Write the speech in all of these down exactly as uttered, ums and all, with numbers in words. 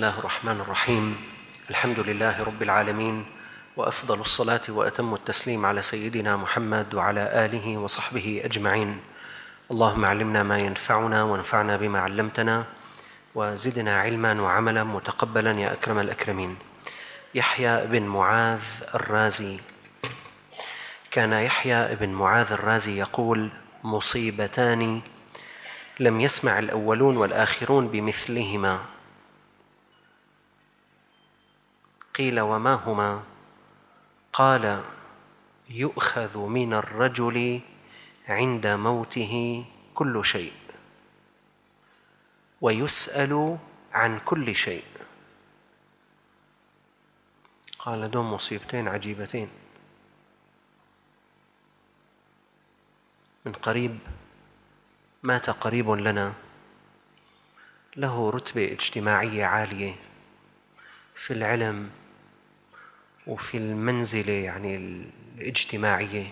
الله الرحمن الرحيم. الحمد لله رب العالمين، وأفضل الصلاة وأتم التسليم على سيدنا محمد وعلى آله وصحبه أجمعين. اللهم علمنا ما ينفعنا وانفعنا بما علمتنا وزدنا علما وعملا متقبلا يا أكرم الأكرمين. يحيى بن معاذ الرازي. كان يحيى بن معاذ الرازي يقول: مصيبتان لم يسمع الأولون والآخرون بمثلهما. قيل: وما هما؟ قال: يؤخذ من الرجل عند موته كل شيء، ويسأل عن كل شيء. قال: دون مصيبتين عجيبتين. من قريب مات قريب لنا له رتبة اجتماعية عالية في العلم وفي المنزلة يعني الاجتماعية،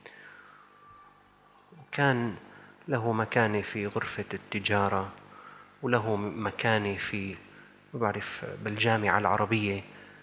وكان له مكانة في غرفة التجارة، وله مكانة في ما بعرف بالجامعة العربية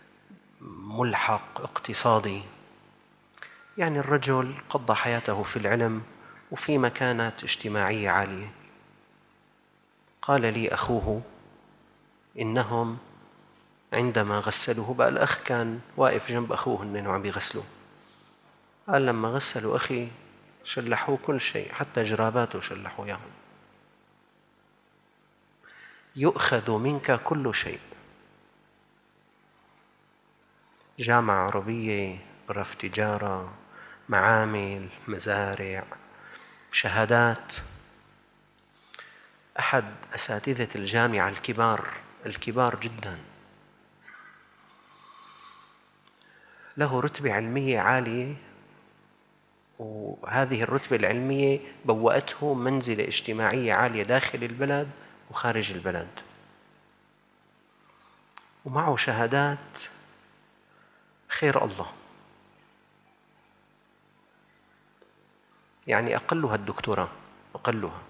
ملحق اقتصادي. يعني الرجل قضى حياته في العلم وفي مكانات اجتماعية عالية. قال لي أخوه إنهم عندما غسلوه، بقى الأخ كان واقف جنب أخوه إنه عم يغسلوه، قال لما غسلوا أخي شلحوه كل شيء، حتى جراباته شلحوا إياهم. يؤخذ منك كل شيء. جامعة عربية، غرف تجارة، معامل، مزارع، شهادات. أحد أساتذة الجامعة الكبار الكبار جدا له رتبة علمية عالية، وهذه الرتبة العلمية بوأته منزلة اجتماعية عالية داخل البلد وخارج البلد، ومعه شهادات خير الله، يعني أقلها الدكتوراه، أقلها.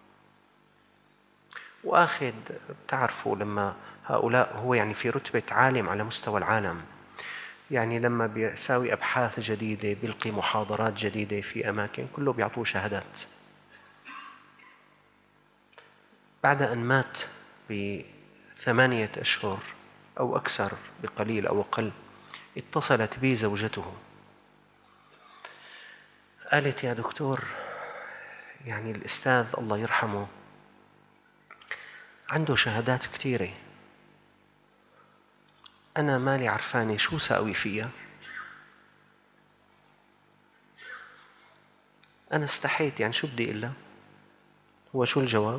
وآخذ بتعرفوا لما هؤلاء هو يعني في رتبة عالم على مستوى العالم، يعني لما بيساوي أبحاث جديدة، بيلقي محاضرات جديدة في أماكن، كله بيعطوه شهادات. بعد أن مات بثمانية أشهر أو أكثر بقليل أو أقل، اتصلت بي زوجته، قالت: يا دكتور، يعني الأستاذ الله يرحمه عنده شهادات كثيرة، أنا مالي عرفاني شو ساوي فيها. أنا استحيت، يعني شو بدي إلا هو شو الجواب؟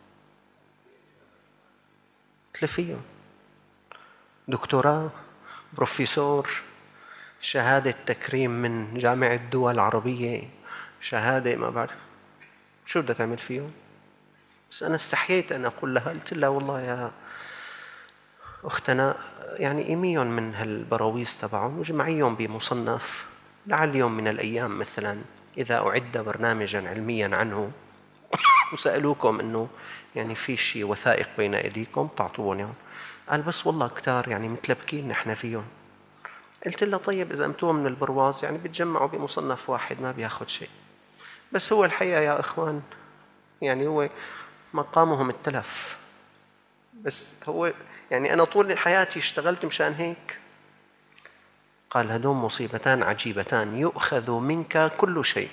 تلفيه دكتوراه، بروفيسور، شهادة تكريم من جامعة دول العربية، شهادة ما بعرف شو بدها تعمل فيهم. بس أنا استحييت أن أقول لها، قلت لها: والله يا أختنا، يعني إيميهم من هالبراويز تبعهم وجمعيهم بمصنف، لعل يوم من الأيام مثلا إذا أعد برنامجا علميا عنه وسألوكم إنه يعني في شيء وثائق بين أيديكم تعطوهم يعني. قال: بس والله كتار يعني متلبكين نحن فيهم. قلت له: طيب إذا أمتوه من البرواز يعني بتجمعوا بمصنف واحد ما بياخد شيء. بس هو الحقيقة يا إخوان يعني هو مقامهم التلف، بس هو يعني أنا طول حياتي اشتغلت مشان هيك. قال: هدوم مصيبتان عجيبتان يؤخذ منك كل شيء.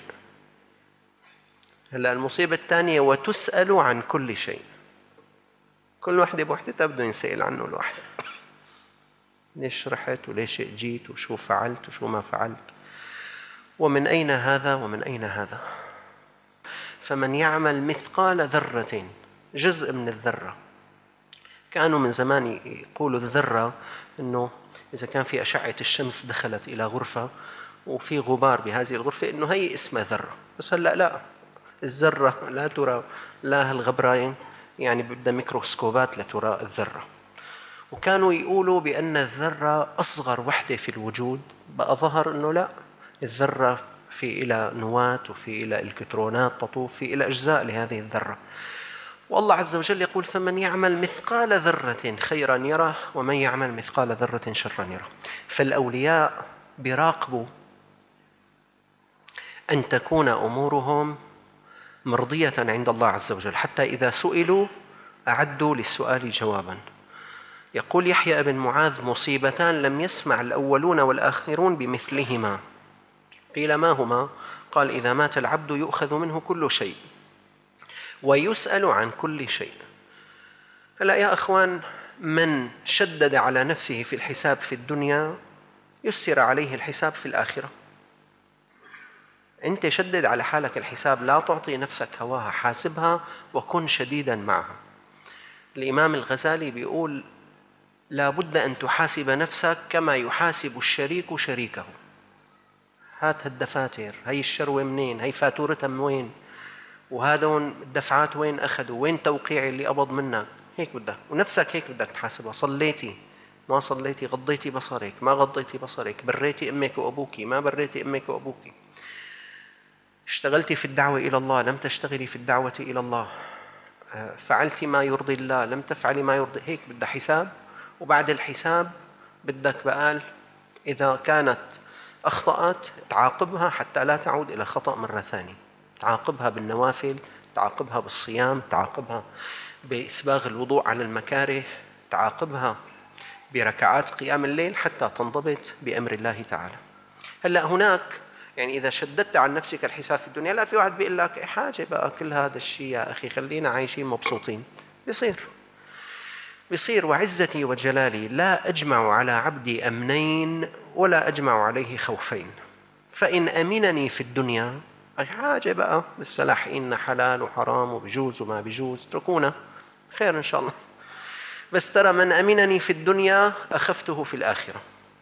هلأ المصيبة الثانية: وتسأل عن كل شيء. كل وحدة بوحدتها بده ينسأل عنه الواحد، ليش رحت وليش جيت وشو فعلت وشو ما فعلت، ومن أين هذا ومن أين هذا. فمن يعمل مثقال ذرة، جزء من الذرة. كانوا من زمان يقولوا الذرة إنه إذا كان في أشعة الشمس دخلت إلى غرفة وفي غبار بهذه الغرفة إنه هي اسمها ذرة. بس هلأ لا، الذرة لا ترى، لا هالغبراين يعني بدها ميكروسكوبات لترى الذرة. وكانوا يقولوا بأن الذرة أصغر وحدة في الوجود، بقى ظهر إنه لا، الذرة في إلى نواة وفي إلى إلكترونات تطوف، في إلى أجزاء لهذه الذرة. والله عز وجل يقول فمن يعمل مثقال ذرة خيرا يره ومن يعمل مثقال ذرة شرا يره. فالأولياء بيراقبوا أن تكون أمورهم مرضية عند الله عز وجل، حتى إذا سئلوا أعدوا للسؤال جوابا. يقول يحيى بن معاذ مصيبتان لم يسمع الأولون والآخرون بمثلهما. قيل ما هما؟ قال إذا مات العبد يؤخذ منه كل شيء ويسأل عن كل شيء. هلأ يا أخوان، من شدد على نفسه في الحساب في الدنيا يسر عليه الحساب في الآخرة. أنت شدد على حالك الحساب، لا تعطي نفسك هواها، حاسبها وكن شديدا معها. الإمام الغزالي بيقول لا بد أن تحاسب نفسك كما يحاسب الشريك شريكه. هات هالدفاتر، هي الشروة منين، هي فاتورتها من وين، وهذون الدفعات وين أخذوا، وين توقيعي اللي قبض منك. هيك بدك، ونفسك هيك بدك تحاسبها. صليتي ما صليتي، غضيتي بصرك ما غضيتي بصرك، بريتي أمك وأبوك ما بريتي أمك وأبوك، اشتغلتي في الدعوة إلى الله لم تشتغلي في الدعوة إلى الله، فعلتي ما يرضي الله لم تفعلي ما يرضي. هيك بدها حساب، وبعد الحساب بدك بقال إذا كانت أخطأت تعاقبها حتى لا تعود إلى الخطأ مرة ثانية. تعاقبها بالنوافل، تعاقبها بالصيام، تعاقبها بإسباغ الوضوء على المكاره، تعاقبها بركعات قيام الليل حتى تنضبط بأمر الله تعالى. هلأ هناك يعني إذا شددت عن نفسك الحساب في الدنيا، لا في واحد بيقول لك إيه حاجة بقى كل هذا الشيء يا أخي، خلينا عايشين مبسوطين. بيصير بيصير وعزتي وجلالي لا أجمع على عبدي أمنين ولا أجمع عليه خوفين. فإن أمنني في الدنيا أي حاجة بقى بالسلاحين حلال وحرام وبجوز وما بجوز، اتركونا خير إن شاء الله. بس ترى من أمنني في الدنيا أخفته في الآخرة،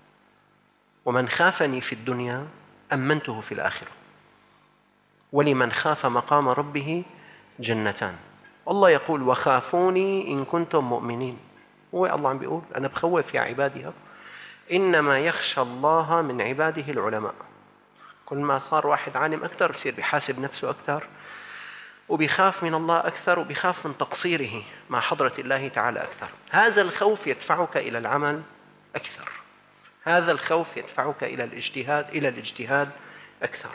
ومن خافني في الدنيا أمنته في الآخرة. ولمن خاف مقام ربه جنتان. الله يقول وخافوني إن كنتم مؤمنين. هو الله عم بيقول أنا بخوف يا عبادي. إنما يخشى الله من عباده العلماء. كل ما صار واحد عالم أكثر بصير بيحاسب نفسه أكثر، وبيخاف من الله أكثر، وبيخاف من تقصيره مع حضرة الله تعالى أكثر. هذا الخوف يدفعك إلى العمل أكثر، هذا الخوف يدفعك إلى الاجتهاد إلى الاجتهاد أكثر.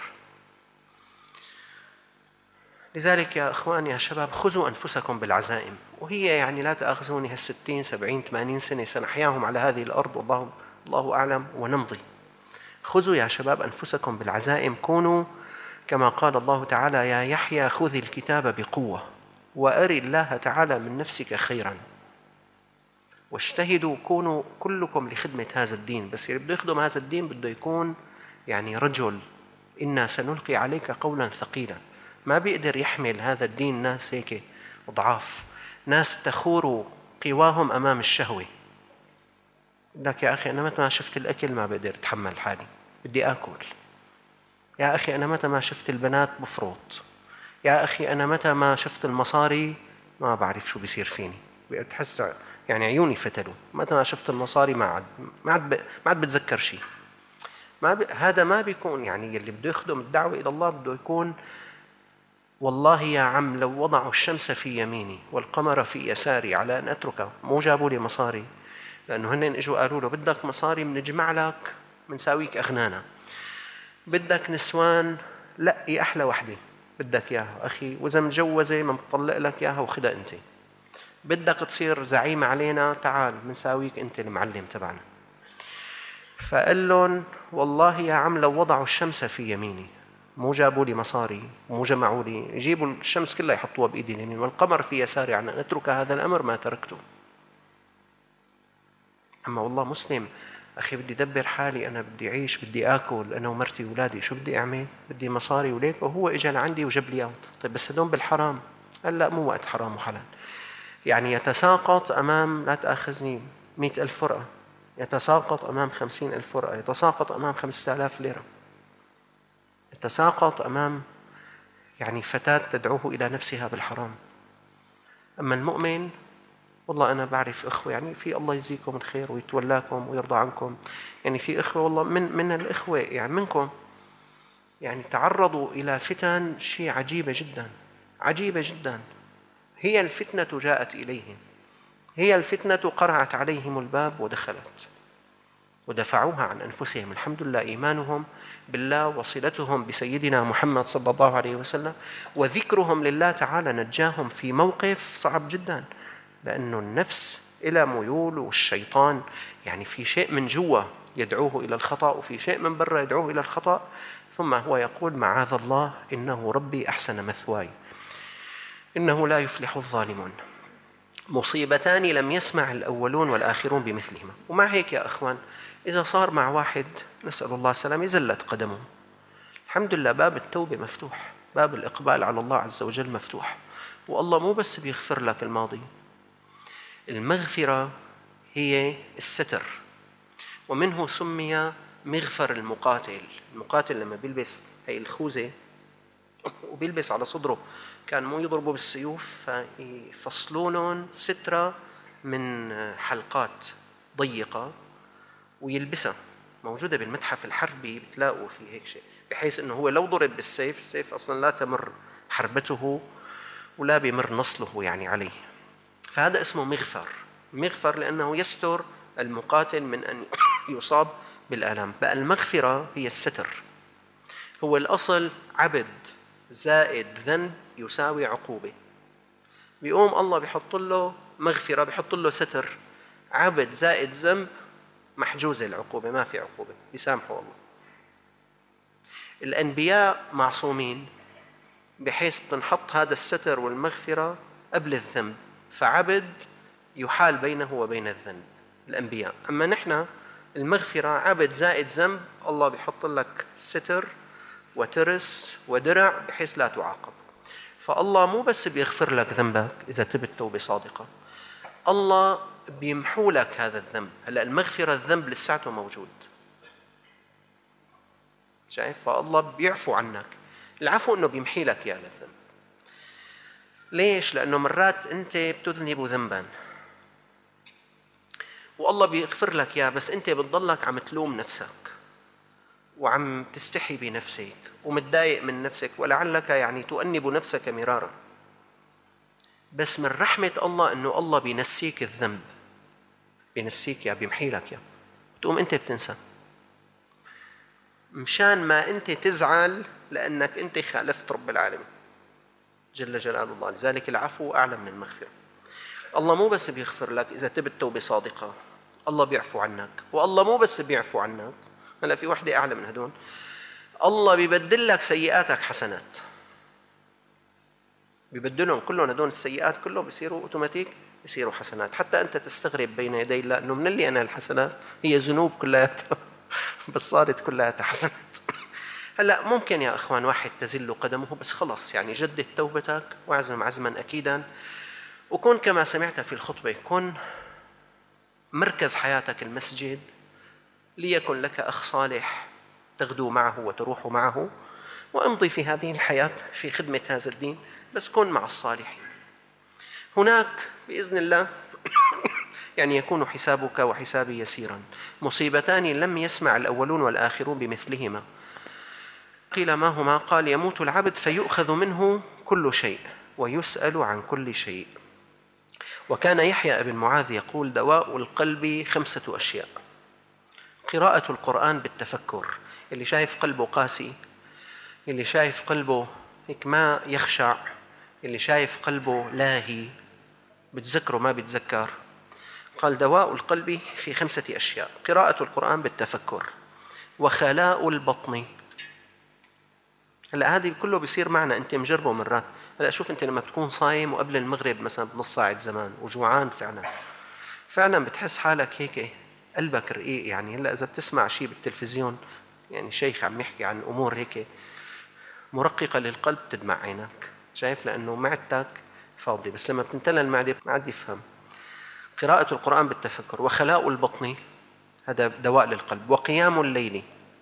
لذلك يا أخوان يا شباب خذوا أنفسكم بالعزائم. وهي يعني لا تأخذوني هالستين سبعين ثمانين سنة سنحياهم على هذه الأرض والله الله أعلم ونمضي. خذوا يا شباب أنفسكم بالعزائم. كونوا كما قال الله تعالى يا يحيى خذ الكتاب بقوة وأري الله تعالى من نفسك خيرا واجتهدوا. كونوا كلكم لخدمة هذا الدين. بس اللي بده يخدم هذا الدين بده يكون يعني رجل. إنا سنلقي عليك قولا ثقيلا. ما بيقدر يحمل هذا الدين ناس هيك ضعاف، ناس تخور قواهم أمام الشهوة. لك يا أخي أنا متى ما شفت الأكل ما بقدر أتحمل حالي، بدي آكل. يا أخي أنا متى ما شفت البنات بفرط. يا أخي أنا متى ما شفت المصاري ما بعرف شو بيصير فيني، بتحس يعني عيوني فتلوا. متى ما شفت المصاري ما عاد ما عاد ما عاد بتذكر شيء. ما ب... هذا ما بيكون يعني اللي بده يخدم الدعوة إلى الله بده يكون والله يا عم لو وضعوا الشمس في يميني والقمر في يساري على أن أتركه. مو جابوا لي مصاري، لأنه هن إجوا قالوا له بدك مصاري بنجمع لك بنساويك أغنانا. بدك نسوان لقي أحلى وحدة بدك إياها أخي، وإذا متجوزة ما بتطلق لك إياها وخدها أنت. بدك تصير زعيم علينا تعال بنساويك أنت المعلم تبعنا. فقال لهم والله يا عم لو وضعوا الشمس في يميني، مو جابوا لي مصاري مو جمعوا لي، يجيبوا الشمس كلها يحطوها بإيدي اليمين والقمر في يساري عن أن أترك هذا الأمر ما تركته. أما والله مسلم أخي بدي دبر حالي، أنا بدي أعيش، بدي آكل أنا ومرتي وولادي، شو بدي أعمل؟ بدي مصاري وليك. وهو إجا لعندي وجاب لي. طيب بس هدول بالحرام. قال لا مو وقت حرام وحلال. يعني يتساقط أمام لا تأخذني مئة ألف فرقة، يتساقط أمام خمسين ألف فرقة، يتساقط أمام خمسة آلاف ليرة، يتساقط أمام يعني فتاة تدعوه إلى نفسها بالحرام. أما المؤمن والله أنا بعرف إخوة يعني في الله يجزيكم الخير ويتولاكم ويرضى عنكم. يعني في إخوة والله من من الإخوة يعني منكم يعني تعرضوا إلى فتن شيء عجيبة جدا عجيبة جدا. هي الفتنة جاءت إليهم، هي الفتنة قرعت عليهم الباب ودخلت ودفعوها عن أنفسهم. الحمد لله إيمانهم بالله وصلتهم بسيدنا محمد صلى الله عليه وسلم وذكرهم لله تعالى نجاهم في موقف صعب جدا، لأنه النفس إلى ميول، والشيطان يعني في شيء من جوا يدعوه إلى الخطأ وفي شيء من برا يدعوه إلى الخطأ، ثم هو يقول معاذ الله إنه ربي أحسن مثواي إنه لا يفلح الظالمون. مصيبتان لم يسمع الأولون والآخرون بمثلهما. ومع هيك يا أخوان إذا صار مع واحد نسأل الله السلامة زلت قدمه، الحمد لله باب التوبة مفتوح، باب الإقبال على الله عز وجل مفتوح، والله مو بس بيغفر لك الماضي، المغفرة هي الستر، ومنه سمي مغفر المقاتل. المقاتل لما بيلبس هي الخوذة وبيلبس على صدره، كان مو يضربوا بالسيوف فيفصلونهم سترة من حلقات ضيقة ويلبسها، موجودة بالمتحف الحربي بتلاقوا في هيك شيء، بحيث انه هو لو ضرب بالسيف السيف اصلا لا تمر حربته ولا بيمر نصله يعني عليه. فهذا اسمه مغفر، مغفر لأنه يستر المقاتل من أن يصاب بالآلام. بقى المغفرة هي الستر، هو الأصل عبد زائد ذنب يساوي عقوبة، بيقوم الله بيحط له مغفرة، بيحط له ستر، عبد زائد ذنب محجوزة العقوبة، ما في عقوبة، يسامحوا الله. الأنبياء معصومين بحيث تنحط هذا الستر والمغفرة قبل الذنب، فعبد يحال بينه وبين الذنب الأنبياء. أما نحن المغفرة عبد زائد ذنب، الله بيحط لك ستر وترس ودرع بحيث لا تعاقب. فالله مو بس بيغفر لك ذنبك إذا تبت توبة صادقة، الله بيمحو لك هذا الذنب. هلا المغفرة الذنب لساته موجود، شايف؟ فالله بيعفو عنك، العفو انه بيمحي لك يا الذنب. ليش؟ لانه مرات انت بتذنب ذنبا والله بيغفر لك اياه، بس انت بتضلك عم تلوم نفسك وعم تستحي بنفسك ومتضايق من نفسك، ولعلك يعني تؤنب نفسك مرارا. بس من رحمة الله انه الله بينسيك الذنب، بينسيك يا بيمحي لك يا، تقوم انت بتنسى مشان ما انت تزعل لانك انت خالفت رب العالمين جل جلال الله. لذلك العفو اعلى من المغفرة. الله مو بس بيغفر لك اذا تبت توبة صادقة، الله بيعفو عنك. والله مو بس بيعفو عنك، هلا في وحدة اعلى من هدول، الله بيبدل لك سيئاتك حسنات، بيبدلهم كلهم هدول السيئات كلهم بيصيروا اوتوماتيك بيصيروا حسنات، حتى انت تستغرب بين يدي الله انه من اللي انا الحسنات هي ذنوب كلياتها بس صارت كلياتها حسنات. هلا ممكن يا اخوان واحد تزل قدمه، بس خلص يعني جدد توبتك واعزم عزما اكيدا، وكن كما سمعت في الخطبه، كن مركز حياتك المسجد، ليكن لك اخ صالح تغدو معه وتروح معه، وامضي في هذه الحياه في خدمه هذا الدين، بس كن مع الصالحين. هناك باذن الله يعني يكون حسابك وحسابي يسيرا. مصيبتان لم يسمع الأولون والآخرون بمثلهما. قيل ما هما؟ قال يموت العبد فيؤخذ منه كل شيء ويسأل عن كل شيء. وكان يحيى بن معاذ يقول دواء القلب خمسة أشياء: قراءة القرآن بالتفكر، اللي شايف قلبه قاسي، اللي شايف قلبه هيك ما يخشع، اللي شايف قلبه لاهي بتذكره ما بتذكر، قال دواء القلب في خمسة أشياء: قراءة القرآن بالتفكر، وخلاء البطن. هلا هذه كله بيصير معنا، أنت مجربه مرات. هلا شوف أنت لما بتكون صايم وقبل المغرب مثلا بنص ساعة زمان وجوعان، فعلا فعلا بتحس حالك هيك قلبك رقيق. يعني هلا إذا بتسمع شيء بالتلفزيون، يعني شيخ عم يحكي عن أمور هيك مرققة للقلب، تدمع عينك، شايف؟ لأنه معدتك فاضي. بس لما بتمتلى المعدة ما عاد يفهم. قراءة القرآن بالتفكر، وخلاء البطن هذا دواء للقلب، وقيام الليل،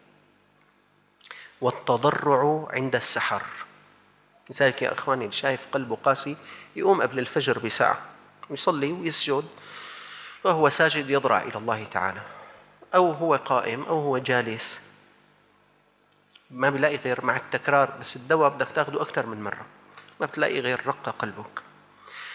والتضرع عند السحر. لذلك يا أخواني اللي شايف قلبه قاسي يقوم قبل الفجر بساعة ويصلي ويسجد وهو ساجد يضرع إلى الله تعالى، أو هو قائم أو هو جالس، ما بلاقي غير مع التكرار. بس الدواء بدك تاخده أكثر من مرة، ما بتلاقي غير رق قلبك.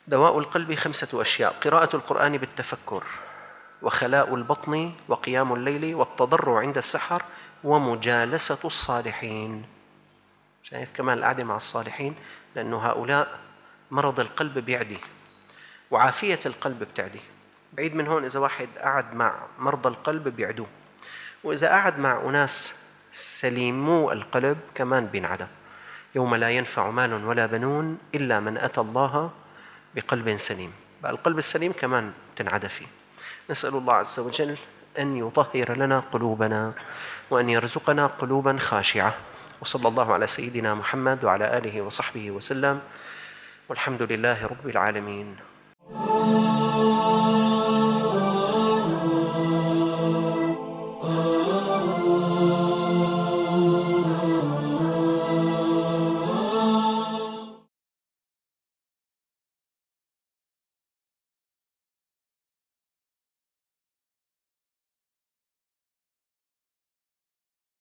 دواء القلب خمسة أشياء: قراءة القرآن بالتفكر، وخلاء البطن، وقيام الليل، والتضرع عند السحر، ومجالسة الصالحين. شايف كمان القعدة مع الصالحين، لأنه هؤلاء مرض القلب بيعدي وعافية القلب بتعدي. بعيد من هون إذا واحد قعد مع مرضى القلب بيعدوه، وإذا قعد مع أناس سليمو القلب كمان بينعدى. يوم لا ينفع مال ولا بنون إلا من أتى الله بقلب سليم. بقى القلب السليم كمان تنعدى فيه. نسأل الله عز وجل أن يطهر لنا قلوبنا وأن يرزقنا قلوبا خاشعة. وصلى الله على سيدنا محمد وعلى آله وصحبه وسلم، والحمد لله رب العالمين.